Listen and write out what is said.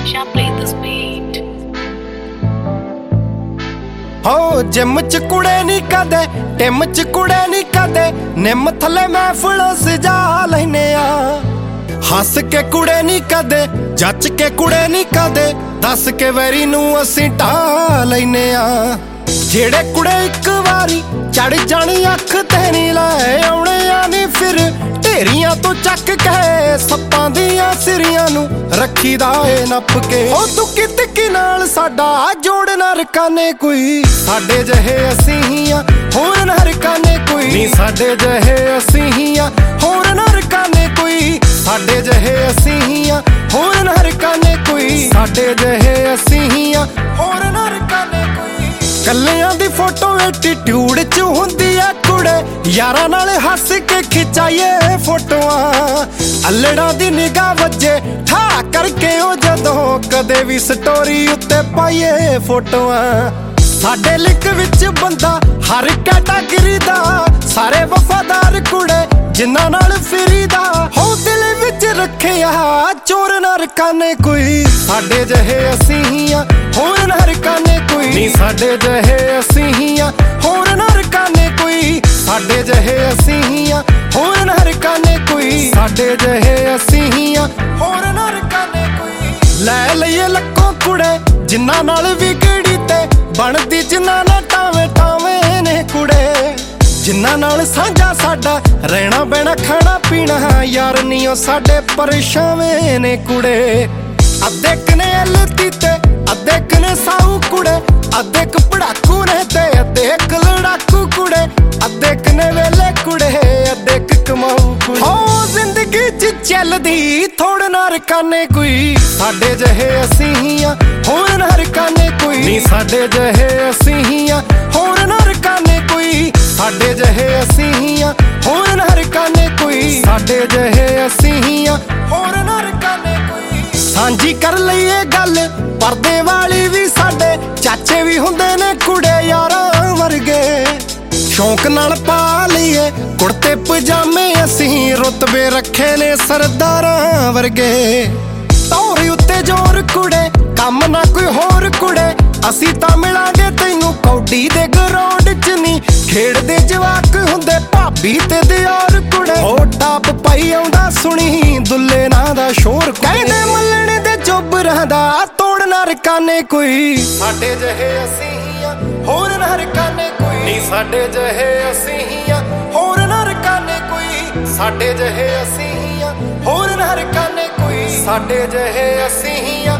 Sha play this beat. ਹੋ gym ਚ ਕੁੜੇ ਨੀ ਕਦੇ ਟਿਮ ਚ ਕੁੜੇ ਨੀ ਕਦੇ ਨਿੰਮ ਥੱਲੇ ਮਹਿਫਲ ਸਜਾ ਲੈਨੇ ਆ ਹੱਸ ਕੇ ਕੁੜੇ ਨੀ ਕਦੇ ਜੱਚ ਕੇ ਕੁੜੇ ਨੀ ਕਦੇ ਦੱਸ ਕੇ ਵੈਰੀ ਨੂੰ ਅਸੀਂ ਢਾ ਲੈਨੇ ਆ ਜਿਹੜੇ ਕੁੜੇ ਇੱਕ ਵਾਰੀ ਚੜ ਜਾਣੀ ਅੱਖ ਤੇ ਨੀ ਲੈ ਆਉਣੇ ਆ ਨੀ ਫਿਰ ਢੇਰੀਆਂ ਤੋਂ ਚੱਕ ਕੇ ਸੱਪਾਂ ਦੀਆਂ ਸਿਰੀਆਂ ਨੂੰ ਰੱਖੀਦਾ ਏ ਨੱਪ ਕੇ ਉਹ ਤੂੰ ਕਿਤਕੀ ਨਾਲ ਸਾਡਾ ਜੋੜ ਨਾ ਰਕਾਨੇ ਕੋਈ ਸਾਡੇ ਜਿਹੇ ਅਸੀਂ ਹੀ ਆ ਹੋਰ ਨਾ ਰਕਾਨੇ ਕੋਈ ਨੀ ਸਾਡੇ ਜਿਹੇ ਅਸੀਂ ਹੀ ਆ ਹੋਰ ਨਾ ਰਕਾਨੇ ਕੋਈ ਸਾਡੇ ਜਿਹੇ ਅਸੀਂ ਹੀ ਆ ਹੋਰ ਨਾ ਰਕਾਨੇ ਕੋਈ ਸਾਡੇ ਜਿਹੇ ਅਸੀਂ ਹੀ ਆ ਹੋਰ ਨਾ ਰਕਾਨੇ ਕੋਈ ਕੱਲਿਆਂ ਦੀ ਫੋਟੋ ਐਟੀਟਿਊਡ ਚ ਹੁੰਦੀ ਆ ਕੁੜੇ ਯਾਰਾਂ ਨਾਲ ਹੱਸ ਕੇ ਖਿਚਾਈਏ ਫੋਟੋਆਂ ਅਲੜਾਂ ਦੀ ਨਿਗਾਹ ਵੱਜੇ ਠਾ ਕਰਕੇ ਉਹ ਜਦੋਂ ਕਦੇ ਵੀ ਸਟੋਰੀ ਉੱਤੇ ਪਾਈਏ ਫੋਟੋਆਂ ਸਾਡੇ ਲਿੰਕ ਵਿੱਚ ਬੰਦਾ ਹਰ ਕੈਟਾਗਰੀ ਦਾ ਸਾਰੇ ਵਫਾਦਾਰ ਕੁੜੇ ਜਿਨ੍ਹਾਂ ਨਾਲ ਫਿਰੀਦਾ ਹੋ ਦਿਲ ਵਿੱਚ ਰੱਖਿਆ ਚੋਰ ਨਾ ਰਕਾਨੇ ਕੋਈ ਸਾਡੇ ਜਿਹੇ ਅਸੀਂ ਹੀ ਆ ਹੋਰ ਨਾ ਰਕਾਨੇ ਕੋਈ ਨੀ ਸਾਡੇ ਜਿਹੇ ਅਸੀਂ ਹੀ ਆ ਹੋਰ ਨਾ ਰਕਾਨੇ ਕੋਈ ਸਾਡੇ ਜਿਹੇ ਅਸੀਂ ਹੀ ਆ ਹੋਰ ਨਾ ਰਕਾਨੇ ਕੋਈ ਸਾਡੇ ਜਿਹੇ ਅਸੀਂ ਹੀ ਆ ਹੋਰ ਨਾ ਰਕਾਨੇ ਕੋਈ ਲੈ ਲਈਏ ਲੱਖੋਂ ਕੁੜੇ ਜਿਨ੍ਹਾਂ ਨਾਲ ਵਿਗੜੀ ਤੇ ਬਣਦੀ ਜਿਨ੍ਹਾਂ ਨਾਲ ਟਾਵੇਂ ਟਾਵੇਂ ਨੇ ਕੁੜੇ ਜਿਨ੍ਹਾਂ ਨਾਲ ਸਾਂਝਾ ਸਾਡਾ ਰਹਿਣਾ ਬਹਿਣਾ ਖਾਣਾ ਪੀਣਾ ਯਾਰ ਨੀ ਉਹ ਸਾਡੇ ਪਰਛਾਵੇਂ ਨੇ ਕੁੜੇ ਅੱਧੇ ਕਨੇ ਐਲਤੀ ਤੇ ਅੱਧੇ ਕਨੇ ਸਾਊ ਕੁੜੇ ਅੱਧੇ ਕ ਪੜਾਕੂ ਨੇ ਤੇ ਅੱਧੇ ਕ ਲੜਾਕੂ ਕੁੜੇ ਅੱਧੇ ਕਨੇ ਵੇਲੇ ਕੁੜੇ ਅੱਧੇ ਕ ਕਮਾਊ ਕੁੜੇ ਹੋ ਜ਼ਿੰਦਗੀ ਚ ਚੱਲਦੀ ਥੋੜ ਨਾ ਰਕਾਨੇ ਕੋਈ ਸਾਡੇ ਜਿਹੇ ਅਸੀਂ ਹੀ ਆ ਹੋਰ ਨਾ ਰਕਾਨੇ ਕੋਈ ਨੀ ਸਾਡੇ ਜਿਹੇ ਅਸੀਂ ਹੀ ਆ ਹੋਰ ਨਾ ਰਕਾਨੇ ਕੋਈ ਸਾਡੇ ਜਿਹੇ ਅਸੀਂ ਹੀ ਆ ਹੋਰ ਨਾ ਰਕਾਨੇ ਕੋਈ ਸਾਡੇ ਜਿਹੇ ਅਸੀਂ ਹੀ ਆ ਹੋਰ ਨਾ ਰਕਾਨੇ ਕੋਈ ਸਾਂਝੀ ਕਰ ਲਈਏ ਗੱਲ ਪਰਦੇ ਵਾਲੀ ਵੀ ਸਾਡੇ ਚਾਚੇ ਵੀ ਹੁੰਦੇ ਨੇ ਕੁੜੇ ਯਾਰਾਂ ਵਰਗੇ ਸ਼ੌਂਕ ਨਾਲ ਪਾ ਲਈਏ ਕੁੜਤੇ ਪਜਾਮੇ ਅਸੀਂ ਰੁਤਬੇ ਰੱਖੇ ਨੇ ਸਰਦਾਰਾਂ ਵਰਗੇ ਤੌਰ ਉੱਤੇ ਜ਼ੋਰ ਕੁੜੇ ਕੰਮ ਨਾ ਕੋਈ ਹੋਰ ਕੁੜੇ ਅਸੀਂ ਤਾਂ ਮਿਲਾਂਗੇ ਤੈਨੂੰ ਕੌਡੀ ਦੇ ਗਰਾਊਂਡ ਚ ਨੀ ਖੇਡਦੇ ਜਵਾਕ ਹੁੰਦੇ ਭਾਬੀ ਤੇ ਦਿਆਰ ਕੁੜੇ ਹੋ ਟਾਪ ਪਾਈ ਆਉਂਦਾ ਸੁਣੀ ਦੁੱਲੇ ਨਾਂ ਦਾ ਸ਼ੋਰ ਕਹਿੰਦੇ ਮੱਲਣੇ ਦੇ ਚੋਬਰਾਂ ਦਾ ਤੋੜ ਨਾ ਰਕਾਨੇ ਕੋਈ ਸਾਡੇ ਜਿਹੇ ਅਸੀਂ ਹੀ ਆ ਹੋਰ ਨਾ ਰਕਾਨੇ ਕੋਈ ਨੀ ਸਾਡੇ ਜਿਹੇ ਅਸੀਂ ਹੀ ਆ ਹੋਰ ਨਾ ਰਕਾਨੇ ਕੋਈ ਸਾਡੇ ਜਿਹੇ ਅਸੀਂ ਹੀ ਆ ਹੋਰ ਨਾ ਰਕਾਨੇ ਕੋਈ ਸਾਡੇ ਜਿਹੇ ਅਸੀਂ ਹੀ ਆ